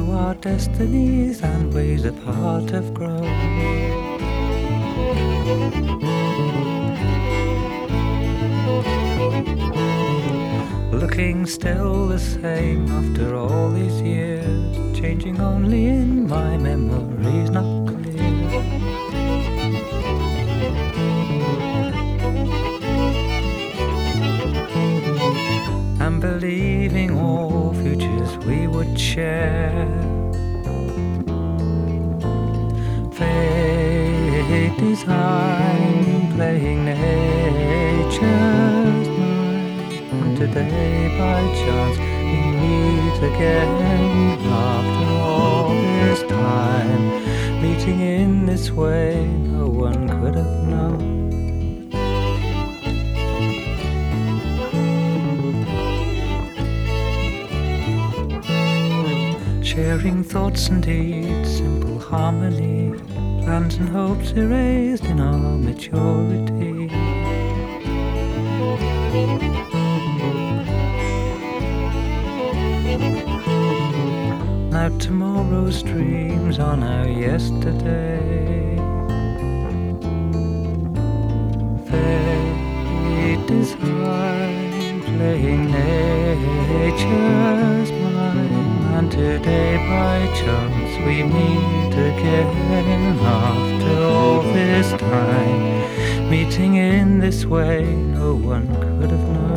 our destinies and ways apart have grown. Looking still the same after all these years, changing only in my memories, not clear. And believing all futures we would share. Fate designed, playing nature's mind, and today by chance we meet again. After all this time, meeting in this way, no one could have known. Sharing thoughts and deeds, simple harmony, plans and hopes erased in our maturity. Now tomorrow's dreams are now yesterday. Fate is high, playing nature's mind, and today by chance we meet again. After all this time, meeting in this way, no one could have known.